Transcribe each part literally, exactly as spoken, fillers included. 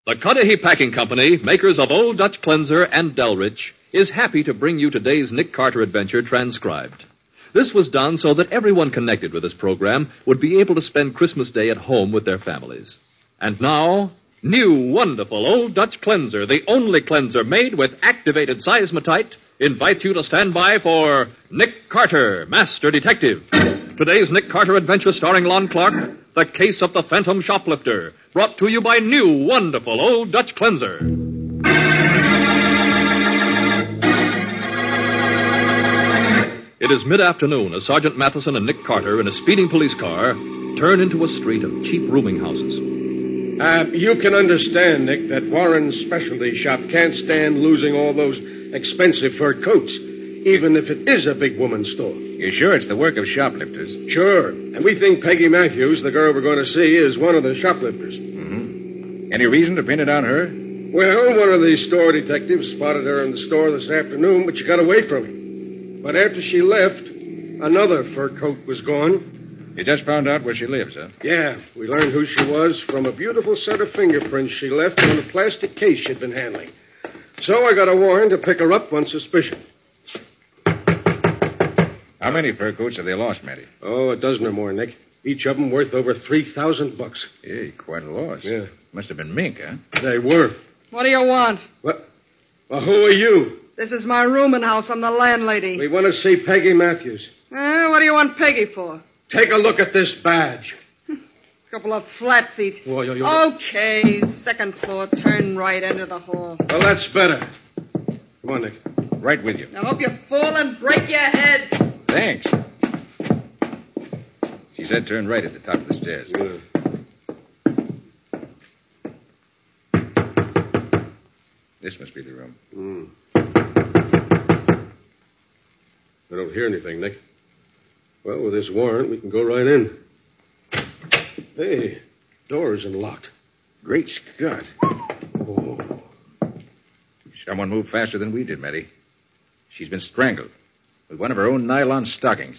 The Cudahy Packing Company, makers of Old Dutch Cleanser and Delrich, is happy to bring you today's Nick Carter adventure transcribed. This was done so that everyone connected with this program would be able to spend Christmas Day at home with their families. And now, new wonderful Old Dutch Cleanser, the only cleanser made with activated seismotite, invites you to stand by for Nick Carter, Master Detective. Today's Nick Carter adventure starring Lon Clark, The Case of the Phantom Shoplifter, brought to you by new wonderful Old Dutch Cleanser. It is mid-afternoon as Sergeant Matheson and Nick Carter in a speeding police car turn into a street of cheap rooming houses. Uh, you can understand, Nick, that Warren's specialty shop can't stand losing all those expensive fur coats, even if it is a big woman's store. You sure it's the work of shoplifters? Sure. And we think Peggy Matthews, the girl we're going to see, is one of the shoplifters. Mm-hmm. Any reason to pin it on her? Well, one of the store detectives spotted her in the store this afternoon, but she got away from him. But after she left, another fur coat was gone. You just found out where she lives, huh? Yeah. We learned who she was from a beautiful set of fingerprints she left on a plastic case she'd been handling. So I got a warrant to pick her up on suspicion. How many fur coats have they lost, Matty? Oh, a dozen or more, Nick. Each of them worth over three thousand bucks. Hey, quite a loss. Yeah. Must have been mink, huh? They were. What do you want? What? Well, who are you? This is my rooming house. I'm the landlady. We want to see Peggy Matthews. Eh, what do you want Peggy for? Take a look at this badge. Couple of flat feet. Well, you, you... Okay, second floor, turn right, enter the hall. Well, that's better. Come on, Nick. Right with you. Now, hope you fall and break your heads. Thanks. She said turn right at the top of the stairs. Yeah. This must be the room. Mm. I don't hear anything, Nick. Well, with this warrant, we can go right in. Hey, door isn't locked. Great Scott. Oh. Someone moved faster than we did, Matty. She's been strangled with one of her own nylon stockings.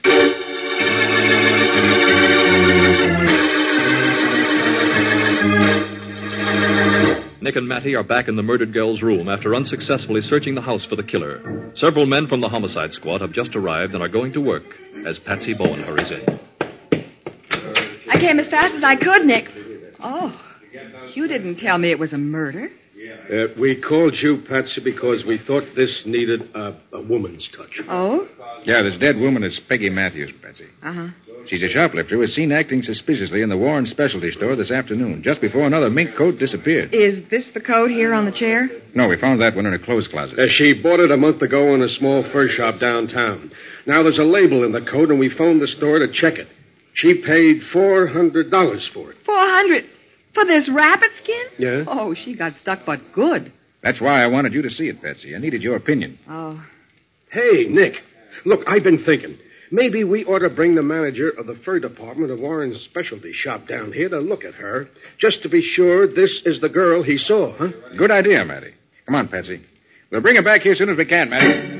Nick and Matty are back in the murdered girl's room after unsuccessfully searching the house for the killer. Several men from the homicide squad have just arrived and are going to work as Patsy Bowen hurries in. I came as fast as I could, Nick. Oh, you didn't tell me it was a murder. Uh, we called you, Patsy, because we thought this needed a, a woman's touch. Oh? Yeah, this dead woman is Peggy Matthews, Patsy. Uh-huh. She's a shoplifter who was seen acting suspiciously in the Warren specialty store this afternoon, just before another mink coat disappeared. Is this the coat here on the chair? No, we found that one in her clothes closet. Uh, she bought it a month ago in a small fur shop downtown. Now there's a label in the coat, and we phoned the store to check it. She paid four hundred dollars for it. Four hundred for this rabbit skin? Yeah. Oh, she got stuck, but good. That's why I wanted you to see it, Patsy. I needed your opinion. Oh. Hey, Nick, look, I've been thinking. Maybe we ought to bring the manager of the fur department of Warren's specialty shop down here to look at her, just to be sure this is the girl he saw, huh? Good idea, Matty. Come on, Patsy. We'll bring her back here as soon as we can, Matty.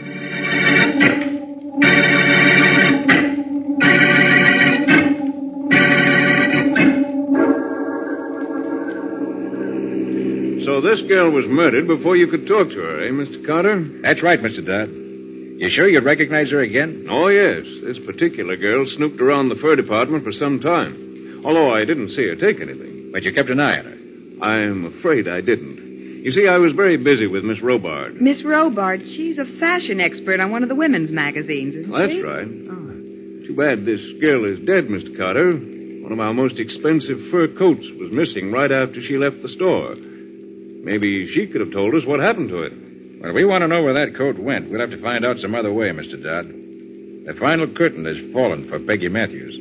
So this girl was murdered before you could talk to her, eh, Mister Carter? That's right, Mister Dodd. You sure you'd recognize her again? Oh, yes. This particular girl snooped around the fur department for some time. Although I didn't see her take anything. But you kept an eye on her. I'm afraid I didn't. You see, I was very busy with Miss Robard. Miss Robard, she's a fashion expert on one of the women's magazines, isn't That's she? right. Oh. Too bad this girl is dead, Mister Carter. One of our most expensive fur coats was missing right after she left the store. Maybe she could have told us what happened to it. Well, we want to know where that coat went. We'll have to find out some other way, Mister Dodd. The final curtain has fallen for Peggy Matthews.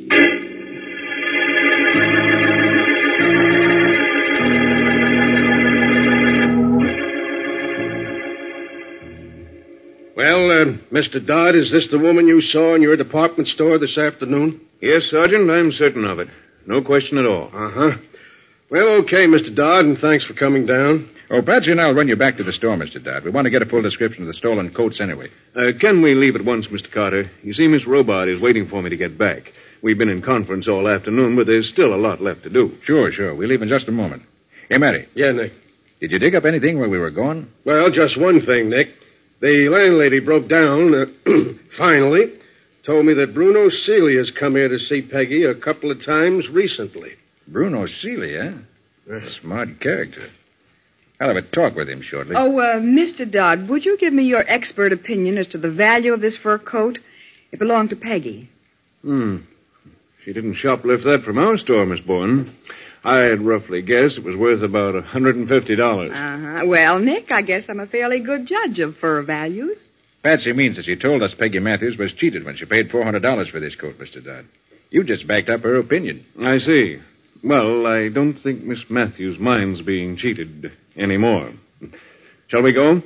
Well, uh, Mister Dodd, is this the woman you saw in your department store this afternoon? Yes, Sergeant, I'm certain of it. No question at all. Uh-huh. Well, okay, Mister Dodd, and thanks for coming down. Oh, Patsy and I'll run you back to the store, Mister Dodd. We want to get a full description of the stolen coats anyway. Uh, can we leave at once, Mister Carter? You see, Miss Robard is waiting for me to get back. We've been in conference all afternoon, but there's still a lot left to do. Sure, sure. We'll leave in just a moment. Hey, Matty. Yeah, Nick. Did you dig up anything where we were going? Well, just one thing, Nick. The landlady broke down, uh, finally, told me that Bruno Seeley has come here to see Peggy a couple of times recently. Bruno Seeley, eh? Smart character. I'll have a talk with him shortly. Oh, uh, Mister Dodd, would you give me your expert opinion as to the value of this fur coat? It belonged to Peggy. Hmm. She didn't shoplift that from our store, Miss Bourne. I'd roughly guess it was worth about one hundred fifty dollars. Uh-huh. Well, Nick, I guess I'm a fairly good judge of fur values. Patsy means that she told us Peggy Matthews was cheated when she paid four hundred dollars for this coat, Mister Dodd. You just backed up her opinion. I see. Well, I don't think Miss Matthews minds being cheated anymore. Shall we go?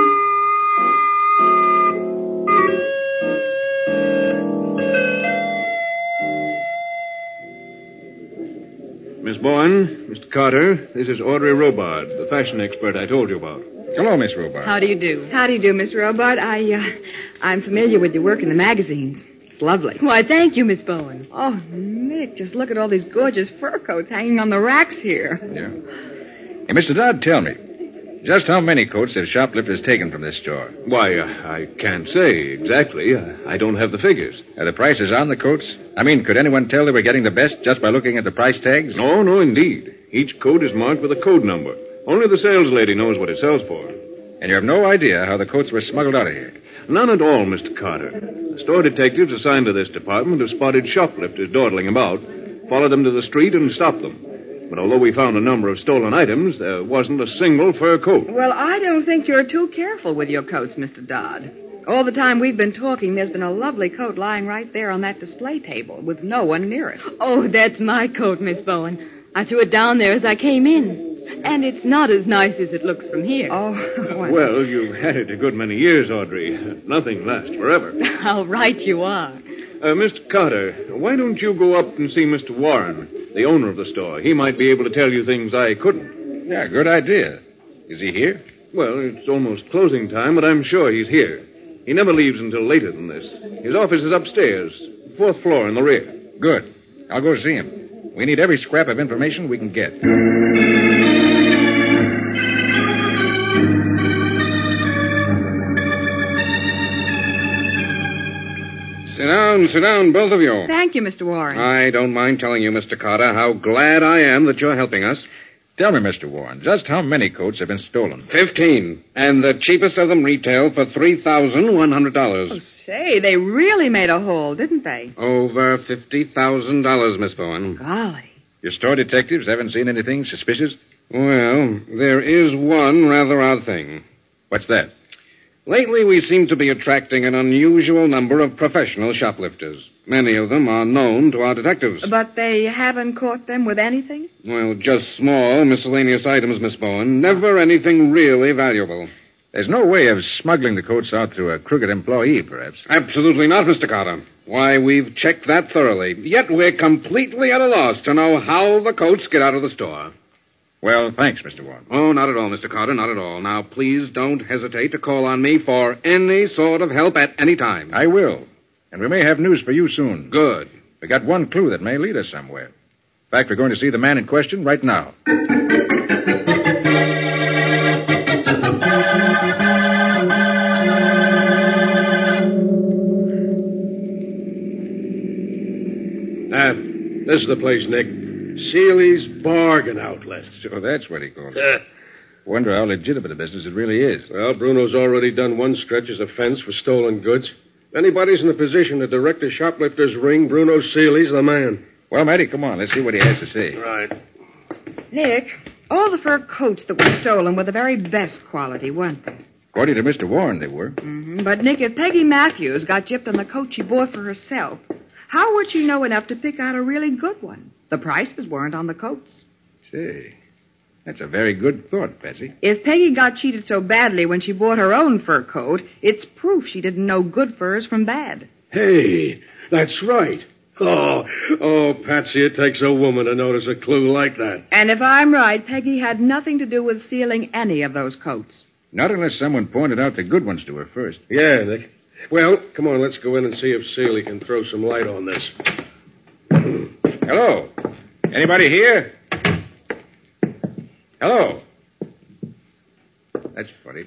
Miss Bourne, Mister Carter, this is Audrey Robard, the fashion expert I told you about. Hello, Miss Robart. How do you do? How do you do, Miss Robart? I, uh, I'm familiar with your work in the magazines. It's lovely. Why, thank you, Miss Bowen. Oh, Nick, just look at all these gorgeous fur coats hanging on the racks here. Yeah. Hey, Mister Dodd, tell me, just how many coats have shoplifters taken from this store? Why, uh, I can't say exactly. Uh, I don't have the figures. Are the prices on the coats? I mean, could anyone tell they were getting the best just by looking at the price tags? No, no, indeed. Each coat is marked with a code number. Only the sales lady knows what it sells for. And you have no idea how the coats were smuggled out of here? None at all, Mister Carter. The store detectives assigned to this department have spotted shoplifters dawdling about, followed them to the street, and stopped them. But although we found a number of stolen items, there wasn't a single fur coat. Well, I don't think you're too careful with your coats, Mister Dodd. All the time we've been talking, there's been a lovely coat lying right there on that display table with no one near it. Oh, that's my coat, Miss Bowen. I threw it down there as I came in. And it's not as nice as it looks from here. Oh, well. Well, you've had it a good many years, Audrey. Nothing lasts forever. How right you are. Uh, Mister Carter, why don't you go up and see Mister Warren, the owner of the store? He might be able to tell you things I couldn't. Yeah, good idea. Is he here? Well, it's almost closing time, but I'm sure he's here. He never leaves until later than this. His office is upstairs, fourth floor in the rear. Good. I'll go see him. We need every scrap of information we can get. Sit down, sit down, both of you. Thank you, Mister Warren. I don't mind telling you, Mister Carter, how glad I am that you're helping us. Tell me, Mister Warren, just how many coats have been stolen? Fifteen. And the cheapest of them retail for three thousand one hundred dollars. Oh, say, they really made a haul, didn't they? Over fifty thousand dollars, Miss Bowen. Golly. Your store detectives haven't seen anything suspicious? Well, there is one rather odd thing. What's that? Lately, we seem to be attracting an unusual number of professional shoplifters. Many of them are known to our detectives. But they haven't caught them with anything? Well, just small, miscellaneous items, Miss Bowen. Never anything really valuable. There's no way of smuggling the coats out through a crooked employee, perhaps. Absolutely not, Mister Carter. Why, we've checked that thoroughly. Yet we're completely at a loss to know how the coats get out of the store. Well, thanks, Mister Warren. Oh, not at all, Mister Carter, not at all. Now, please don't hesitate to call on me for any sort of help at any time. I will. And we may have news for you soon. Good. We got one clue that may lead us somewhere. In fact, we're going to see the man in question right now. Ah, this is the place, Nick. Seeley's Bargain Outlet. So that's what he called it. Wonder how legitimate a business it really is. Well, Bruno's already done one stretch as a fence for stolen goods. If anybody's in a position to direct a shoplifter's ring, Bruno Seeley's the man. Well, Matty, come on. Let's see what he has to say. Right. Nick, all the fur coats that were stolen were the very best quality, weren't they? According to Mister Warren, they were. Mm-hmm. But, Nick, if Peggy Matthews got gypped on the coat she bought for herself, how would she know enough to pick out a really good one? The prices weren't on the coats. Say, that's a very good thought, Patsy. If Peggy got cheated so badly when she bought her own fur coat, it's proof she didn't know good furs from bad. Hey, that's right. Oh, oh, Patsy, it takes a woman to notice a clue like that. And if I'm right, Peggy had nothing to do with stealing any of those coats. Not unless someone pointed out the good ones to her first. Yeah, Nick. Well, come on, let's go in and see if Seeley can throw some light on this. Hello? Anybody here? Hello? That's funny.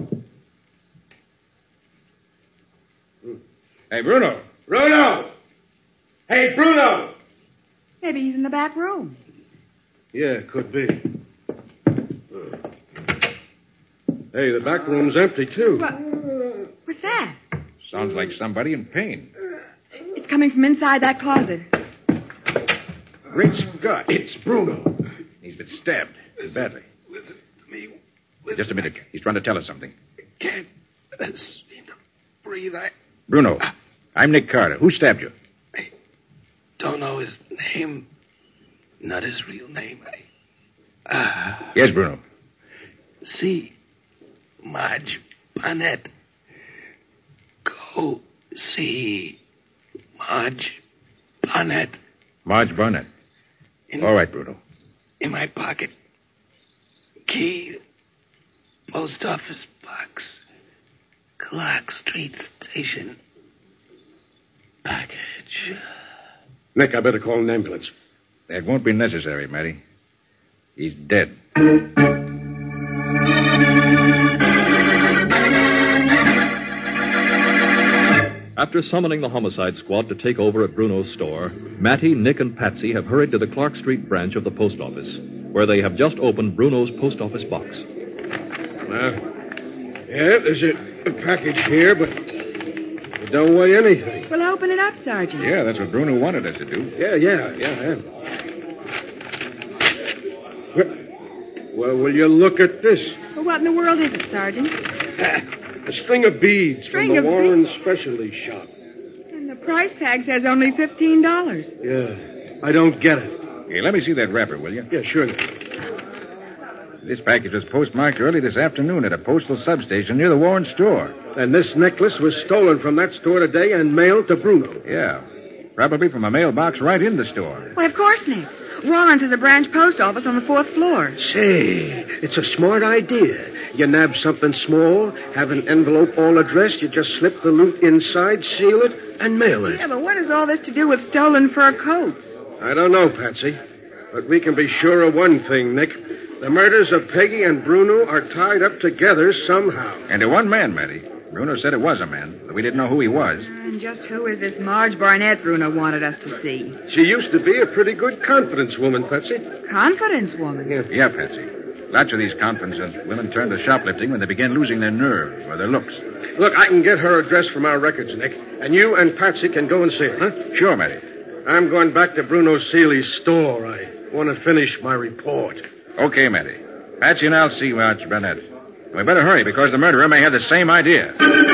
Hey, Bruno. Bruno! Hey, Bruno! Maybe he's in the back room. Yeah, could be. Hey, the back room's empty, too. What? What's that? Sounds like somebody in pain. It's coming from inside that closet. Great Scott, it's Bruno. He's been stabbed badly. Listen to me. Just a minute. He's trying to tell us something. Can't seem to breathe. I Bruno, I'm Nick Carter. Who stabbed you? don't know his name. Not his real name. I, uh, Yes, Bruno. see Marge Barnett. Go see Marge Barnett. Marge Barnett. In, All right, Bruno. in my pocket. Key. Post office box. Clark Street Station. Package. Nick, I better call an ambulance. That won't be necessary, Matty. He's dead. After summoning the homicide squad to take over at Bruno's store, Matty, Nick, and Patsy have hurried to the Clark Street branch of the post office, where they have just opened Bruno's post office box. Uh, yeah, there's a, a package here, but it don't weigh anything. Well, open it up, Sergeant. Yeah, that's what Bruno wanted us to do. Yeah, yeah, yeah, yeah. Well, well, will you look at this? Well, what in the world is it, Sergeant? A string of beads String from the of Warren Specialty Shop. And the price tag says only fifteen dollars. Yeah, I don't get it. Hey, let me see that wrapper, will you? Yeah, sure. This package was postmarked early this afternoon at a postal substation near the Warren store. And this necklace was stolen from that store today and mailed to Bruno. Yeah. Probably from a mailbox right in the store. Well, of course, Nick. Warren's is a branch post office on the fourth floor. Say, it's a smart idea. You nab something small, have an envelope all addressed, you just slip the loot inside, seal it, and mail it. Yeah, but what has all this to do with stolen fur coats? I don't know, Patsy. But we can be sure of one thing, Nick. The murders of Peggy and Bruno are tied up together somehow. And to one man, Matty. Bruno said it was a man, but we didn't know who he was. And just who is this Marge Barnett Bruno wanted us to see? She used to be a pretty good confidence woman, Patsy. Confidence woman. Yeah. Yeah, Patsy. Lots of these confidence women turn to shoplifting when they begin losing their nerve or their looks. Look, I can get her address from our records, Nick. And you and Patsy can go and see her, huh? Sure, Matty. I'm going back to Bruno Seeley's store. I want to finish my report. Okay, Matty. Patsy and I'll see Marge Barnett. We better hurry because the murderer may have the same idea.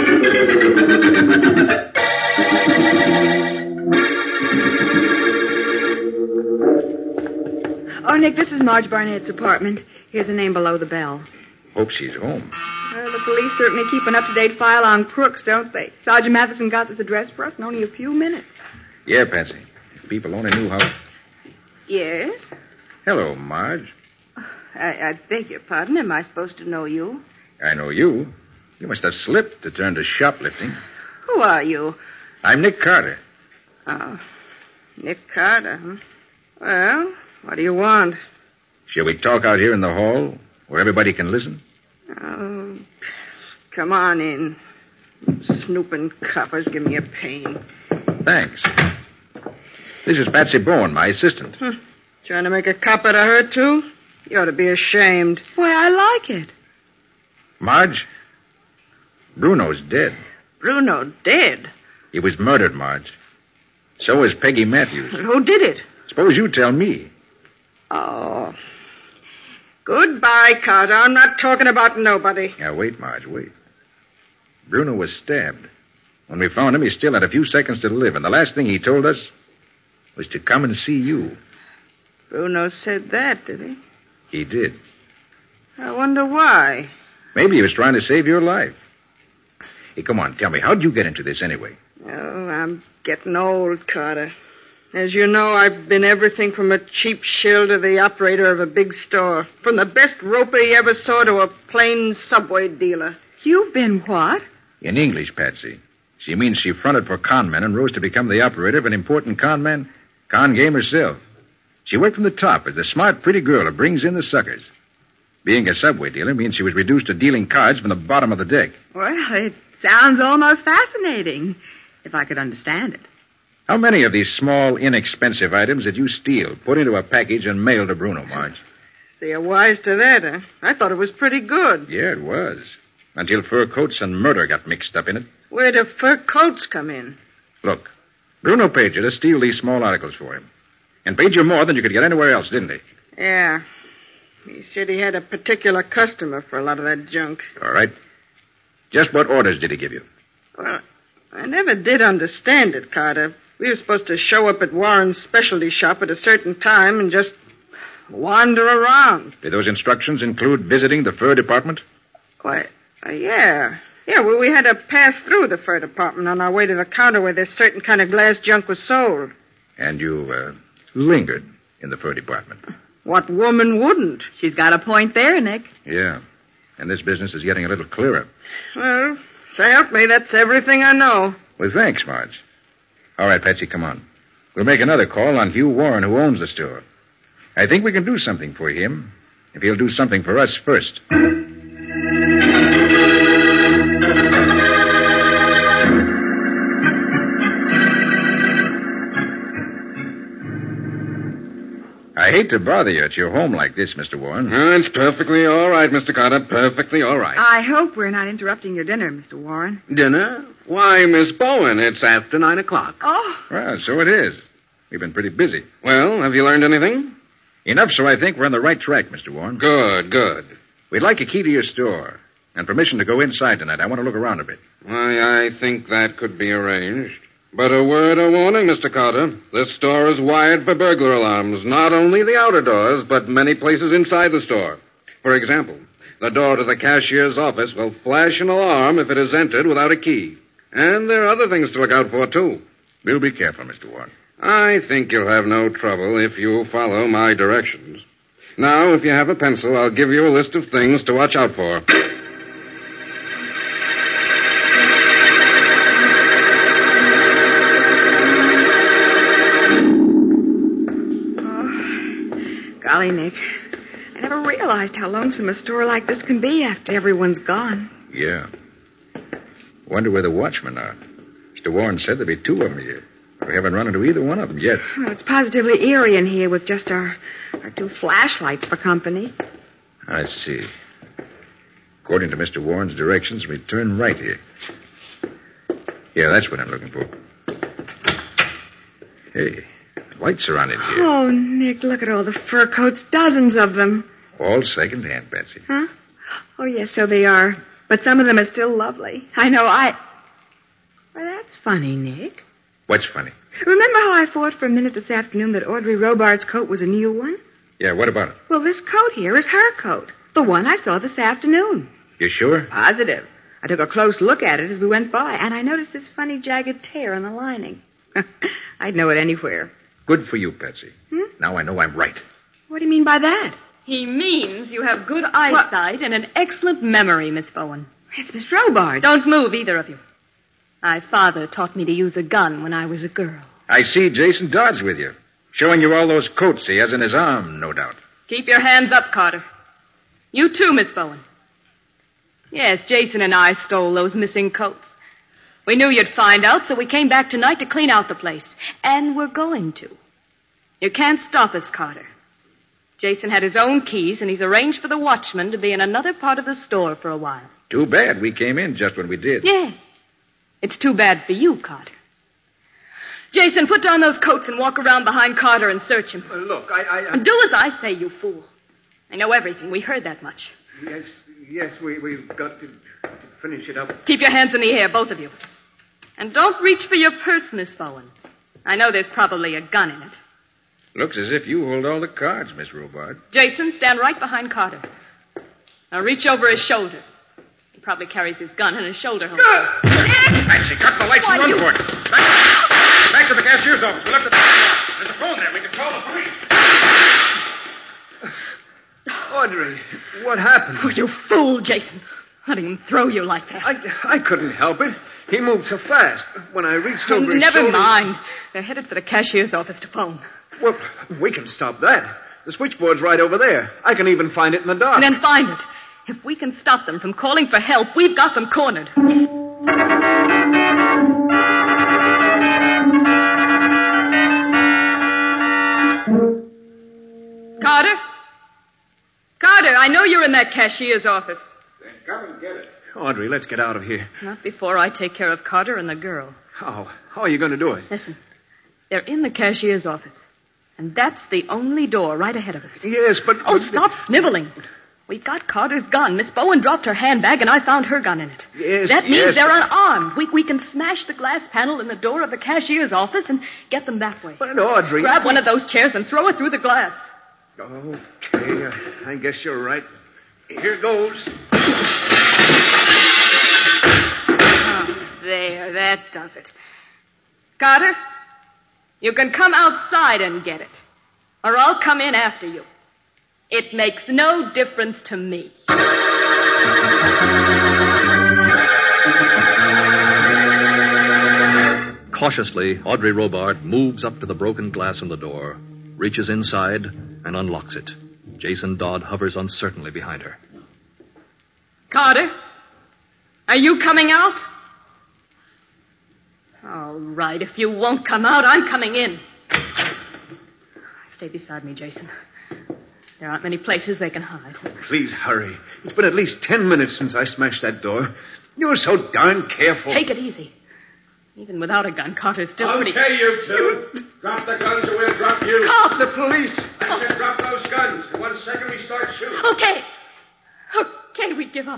Oh, Nick, this is Marge Barnett's apartment. Here's the name below the bell. Hope she's home. Well, the police certainly keep an up-to-date file on crooks, don't they? Sergeant Matheson got this address for us in only a few minutes. Yeah, Patsy. If people only knew how... Yes? Hello, Marge. I, I beg your pardon. Am I supposed to know you? I know you. You must have slipped to turn to shoplifting. Who are you? I'm Nick Carter. Oh, Nick Carter, huh? Well, what do you want? Shall we talk out here in the hall where everybody can listen? Oh, come on in. Snooping coppers give me a pain. Thanks. This is Patsy Bowen, my assistant. Hmm. Trying to make a cop out of her, too? You ought to be ashamed. Why, I like it. Marge, Bruno's dead. Bruno dead? He was murdered, Marge. So was Peggy Matthews. Who did it? Suppose you tell me. Oh. Goodbye, Carter. I'm not talking about nobody. Now, wait, Marge, wait. Bruno was stabbed. When we found him, he still had a few seconds to live, and the last thing he told us was to come and see you. Bruno said that, did he? He did. I wonder why. Maybe he was trying to save your life. Hey, come on, tell me, how'd you get into this anyway? Oh, I'm getting old, Carter. As you know, I've been everything from a cheap shill to the operator of a big store. From the best roper you ever saw to a plain subway dealer. You've been what? In English, Patsy. She means she fronted for con men and rose to become the operator of an important con man, con game herself. She worked from the top as the smart, pretty girl who brings in the suckers. Being a subway dealer means she was reduced to dealing cards from the bottom of the deck. Well, it sounds almost fascinating, if I could understand it. How many of these small, inexpensive items did you steal, put into a package, and mail to Bruno, Marge? See, you're wise to that, huh? I thought it was pretty good. Yeah, it was. Until fur coats and murder got mixed up in it. Where do fur coats come in? Look, Bruno paid you to steal these small articles for him. And paid you more than you could get anywhere else, didn't he? Yeah. He said he had a particular customer for a lot of that junk. All right. Just what orders did he give you? Well, I never did understand it, Carter. We were supposed to show up at Warren's specialty shop at a certain time and just wander around. Did those instructions include visiting the fur department? Why, uh, yeah. Yeah, well, we had to pass through the fur department on our way to the counter where this certain kind of glass junk was sold. And you, uh, lingered in the fur department. What woman wouldn't? She's got a point there, Nick. Yeah. And this business is getting a little clearer. Well, so help me, that's everything I know. Well, thanks, Marge. All right, Patsy, come on. We'll make another call on Hugh Warren, who owns the store. I think we can do something for him if he'll do something for us first. I hate to bother you at your home like this, Mister Warren. Oh, it's perfectly all right, Mister Carter. Perfectly all right. I hope we're not interrupting your dinner, Mister Warren. Dinner? Why, Miss Bowen, it's after nine o'clock. Oh. Well, so it is. We've been pretty busy. Well, have you learned anything? Enough so I think we're on the right track, Mister Warren. Good, good. We'd like a key to your store and permission to go inside tonight. I want to look around a bit. Why, I think that could be arranged. But a word of warning, Mister Carter. This store is wired for burglar alarms, not only the outer doors, but many places inside the store. For example, the door to the cashier's office will flash an alarm if it is entered without a key. And there are other things to look out for, too. We'll be careful, Mister Warren. I think you'll have no trouble if you follow my directions. Now, if you have a pencil, I'll give you a list of things to watch out for. Golly, Nick, I never realized how lonesome a store like this can be after everyone's gone. Yeah. Wonder where the watchmen are. Mister Warren said there'd be two of them here. We haven't run into either one of them yet. Well, it's positively eerie in here with just our, our two flashlights for company. I see. According to Mister Warren's directions, we turn right here. Yeah, that's what I'm looking for. Hey, lights are on in here. Oh, Nick, look at all the fur coats, dozens of them. All second-hand, Patsy. Huh? Oh, yes, so they are. But some of them are still lovely. I know, I... Well, that's funny, Nick. What's funny? Remember how I thought for a minute this afternoon that Audrey Robards' coat was a new one? Yeah, what about it? Well, this coat here is her coat. The one I saw this afternoon. You sure? Positive. I took a close look at it as we went by, and I noticed this funny jagged tear in the lining. I'd know it anywhere. Good for you, Patsy. Hmm? Now I know I'm right. What do you mean by that? He means you have good eyesight and an excellent memory, Miss Bowen. It's Miss Robards. Don't move, either of you. My father taught me to use a gun when I was a girl. I see Jason Dodd's with you, showing you all those coats he has in his arm, no doubt. Keep your hands up, Carter. You too, Miss Bowen. Yes, Jason and I stole those missing coats. We knew you'd find out, so we came back tonight to clean out the place. And we're going to. You can't stop us, Carter. Jason had his own keys, and he's arranged for the watchman to be in another part of the store for a while. Too bad we came in just when we did. Yes. It's too bad for you, Carter. Jason, put down those coats and walk around behind Carter and search him. Uh, look, I... I, I... And do as I say, you fool. I know everything. We heard that much. Yes, yes, we, we've got to, to finish it up. Keep your hands in the air, both of you. And don't reach for your purse, Miss Bowen. I know there's probably a gun in it. Looks as if you hold all the cards, Miss Robart. Jason, stand right behind Carter. Now reach over his shoulder. He probably carries his gun in his shoulder holster. Patsy, cut the lights Why, and run you... for it. Back, back to the cashier's office. We left the phone. There's a phone there. We can call the police. Audrey, what happened? Oh, you fool, Jason. Letting him throw you like that. I, I couldn't help it. He moved so fast. When I reached over his Never shoulder... mind. They're headed for the cashier's office to phone. Well, we can stop that. The switchboard's right over there. I can even find it in the dark. And then find it. If we can stop them from calling for help, we've got them cornered. Carter? Carter, I know you're in that cashier's office. Then come and get it. Audrey, let's get out of here. Not before I take care of Carter and the girl. How? How are you going to do it? Listen, they're in the cashier's office. And that's the only door right ahead of us. Yes, but... Oh, but... stop sniveling. We got Carter's gun. Miss Bowen dropped her handbag, and I found her gun in it. Yes, That means yes, they're but- unarmed. We, we can smash the glass panel in the door of the cashier's office and get them that way. But, Audrey... Grab one of those chairs and throw it through the glass. Okay, uh, I guess you're right. Here goes. Oh, there, that does it. Carter, you can come outside and get it, or I'll come in after you. It makes no difference to me. Cautiously, Audrey Robart moves up to the broken glass in the door, reaches inside, and unlocks it. Jason Dodd hovers uncertainly behind her. Carter, are you coming out? All right, if you won't come out, I'm coming in. Stay beside me, Jason. There aren't many places they can hide. Please hurry. It's been at least ten minutes since I smashed that door. You're so darn careful. Take it easy. Even without a gun, Carter's still pretty... Okay, you two. Drop the guns or we'll drop you. Cops! The police. I said drop those guns. In one second we start shooting. Okay. Okay, we give up.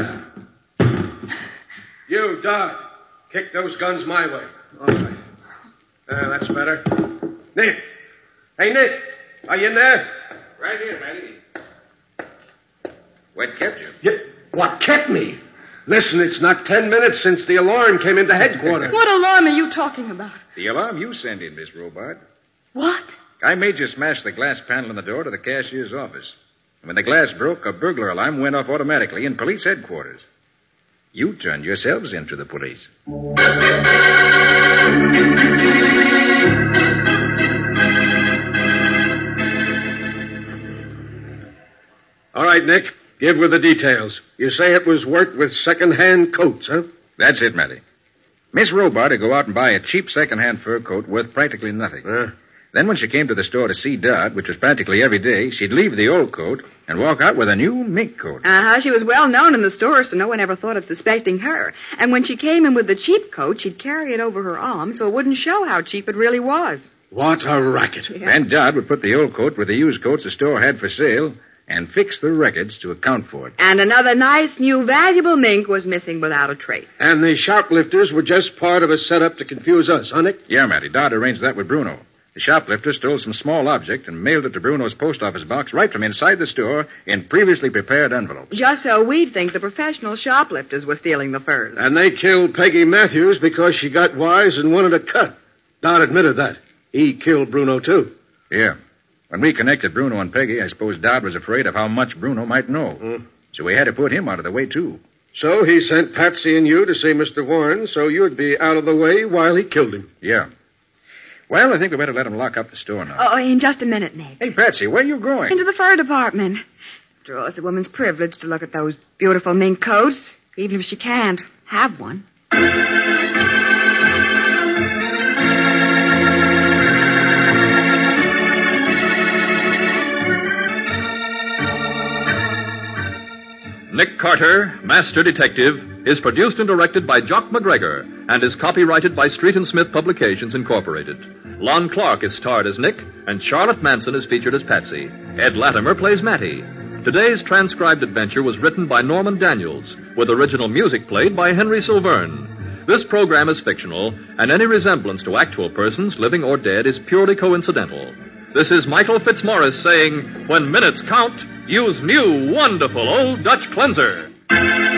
You, Dodd, kick those guns my way. All right. Uh, that's better. Nick. Hey, Nick. Are you in there? Right here, Matty. What kept you? Yeah. What kept me? Listen, it's not ten minutes since the alarm came into headquarters. What alarm are you talking about? The alarm you sent in, Miss Robart. What? I made you smash the glass panel in the door to the cashier's office. And when the glass broke, a burglar alarm went off automatically in police headquarters. You turned yourselves into the police. All right, Nick. Give her the details. You say it was worked with second-hand coats, huh? That's it, Matty. Miss Robart would go out and buy a cheap second-hand fur coat worth practically nothing. Uh, Then when she came to the store to see Dodd, which was practically every day, she'd leave the old coat and walk out with a new mink coat. Uh-huh. She was well known in the store, so no one ever thought of suspecting her. And when she came in with the cheap coat, she'd carry it over her arm so it wouldn't show how cheap it really was. what a racket. Yeah. And Dodd would put the old coat with the used coats the store had for sale and fix the records to account for it. And another nice, new, valuable mink was missing without a trace. And the shoplifters were just part of a setup to confuse us, huh, Nick? Yeah, Matty. Dodd arranged that with Bruno. The shoplifter stole some small object and mailed it to Bruno's post office box right from inside the store in previously prepared envelopes. Just so we'd think the professional shoplifters were stealing the furs. And they killed Peggy Matthews because she got wise and wanted a cut. Don admitted that. He killed Bruno, too. Yeah. When we connected Bruno and Peggy, I suppose Dodd was afraid of how much Bruno might know. Hmm. So we had to put him out of the way, too. So he sent Patsy and you to see Mister Warren so you'd be out of the way while he killed him. Yeah. Well, I think we better let him lock up the store now. Oh, in just a minute, Nick. Hey, Patsy, where are you going? Into the fur department. After all, it's a woman's privilege to look at those beautiful mink coats, even if she can't have one. Nick Carter, Master Detective, is produced and directed by Jock McGregor and is copyrighted by Street and Smith Publications, Incorporated. Lon Clark is starred as Nick, and Charlotte Manson is featured as Patsy. Ed Latimer plays Matty. Today's transcribed adventure was written by Norman Daniels, with original music played by Henry Silverne. This program is fictional, and any resemblance to actual persons, living or dead, is purely coincidental. This is Michael Fitzmaurice saying, when minutes count, use new, wonderful Old Dutch Cleanser.